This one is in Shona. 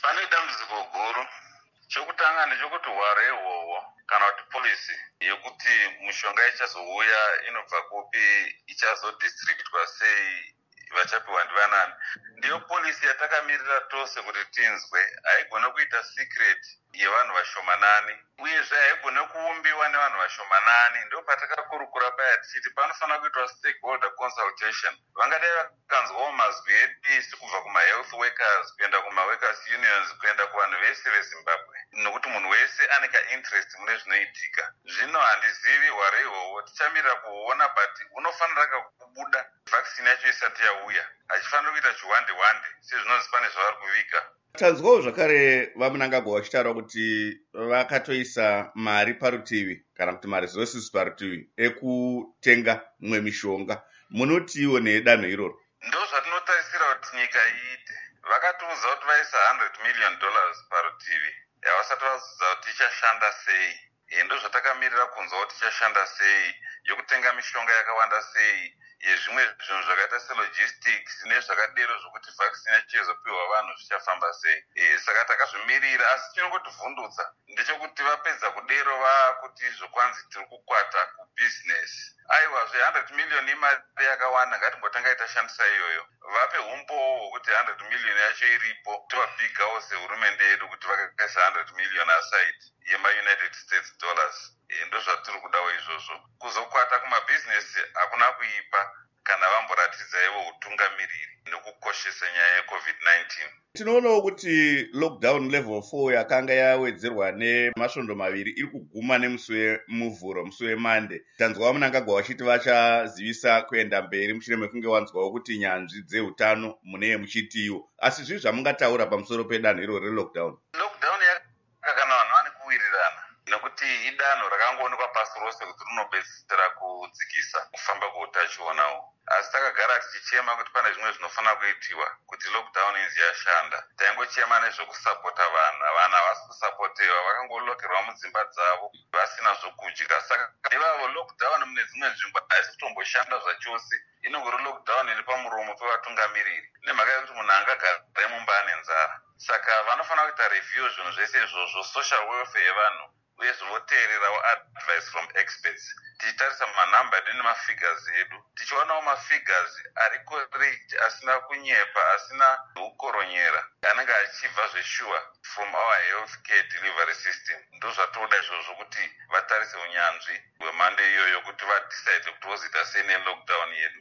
Pane dambudziko guru. Chokutanga ndechekuti hwaro ihwohwo kana kuti polisi yekuti mishonga ichazouya inobva kupi, ichazodistributwa sei, vachapiwa ndivanani. Ndiyo polisi yatakamirira tose kuti tinzwe. Haigona kuita secret yevanhu vashomanani, uyezve haigona kuumbiwa nevanhu vashomanani. Ndo patakakurukura paya tichiti panofanira kuitwa stakeholder consultation. Vangadai vakanzwawo mazwi edu kubva kuma-health workers, kuenda kuma-workers unions, kuenda kuvanhu vese veZimbabwe, nokuti munhu wese ane ka-interest mune zvinoitika. Zvino handizivi hwaro ihwohwo, tichamirira kuona, but unofanira kubuda vaccine yacho isati yauya. Hachifanira kuita chihwande-hwande sezvinonzi pane zvavari kuvika. Tanzwawo zvakare vamunangagwa vachitaura kuti vakatoisa mari parutivi kana kuti maresources parutivi ekutenga mumwe mishonga. Munotiwo nedanho iroro? Ndo zvatinotarisira kuti nyika iite. Vakatiudza kuti vaisa $100 million parutivi. Havasati vazudza kuti ichashanda sei. Ndo zvatakamirira kunzwa kuti ichashanda sei, yokutenga mishonga yakawanda sei, yezvimwe zvinhu zvakaita selogistics nezvakadero zvokuti vaccine yachizopiwa vanhu zvichafamba sei. Saka takazvimirira, asi chinongotivhundutsa ndechekuti vapedza kudero vakuti zvokwanzi tiri kukwata kubusiness. Aiwa, zve100 million imari yakawanda, ngatimbotanga itashandisa iyoyo. Vape umbowo hwokuti 100 million yacho iripo, tivabigawo sehurumende yedu kuti vakaisa 100 million aside yema-United States dollars. Ndo zvatiri kudawo izvozvo. Kuzokwata kumabhizinesi hakuna kuipa kana vamboratidza ivo utungamiriri nekukoshesa nyaya yeCovid-19. Tinoonawo kuti lockdown level 4 yakanga yawedzerwa nemasvondo maviri iri kuguma nemusi wemuvhuro, musi weMonday. Tanzwa Mnangagwa vachiti vachazivisa kuenda mberi mushure mekunge wanzwawo kuti nyanzvi dzeutano munee muchitiwo. Asi zvii zvamungataura pamusoro pedanho iroro relockdown? Lockdown yakakana vanhu vane kuwirirana, nekuti idanho rakangoonekwa pasi rose kuti rinobetsera kudzikisa kufamba kweutachionawo. Asi takagara tichichema kuti pane zvimwe zvinofanira kuitiwa kuti lockdown inzi yashanda. Taingochema nezvekusapota vanhu havasi kusapotewa, vakangolokerwa mudzimba dzavo vasina zvokudya. Saka nevavo lockdown mune dzimwe nzvimbo haisi kutomboshanda zvachose, inongori lockdown iri pamuromo pevatungamiriri, nemhaka yekuti munhu angagare mumba ane nzara. Saka vanofanira kuita review zvinhu zvese izvozvo, social welfare yevanhu, uye zvinoteererawo advice from experts. Tichitarisa manhamba edu nemafigures edu, tichionawo mafigures ari correct, asina kunyepa, asina kukoronyera, anenge achibva zveshuwa from our healthcare delivery system. Ndo zvatoda izvozvo kuti vatarise unyanzvi hwemhando iyoyo kuti vadecide kuti vozoita sei nelockdown yedu.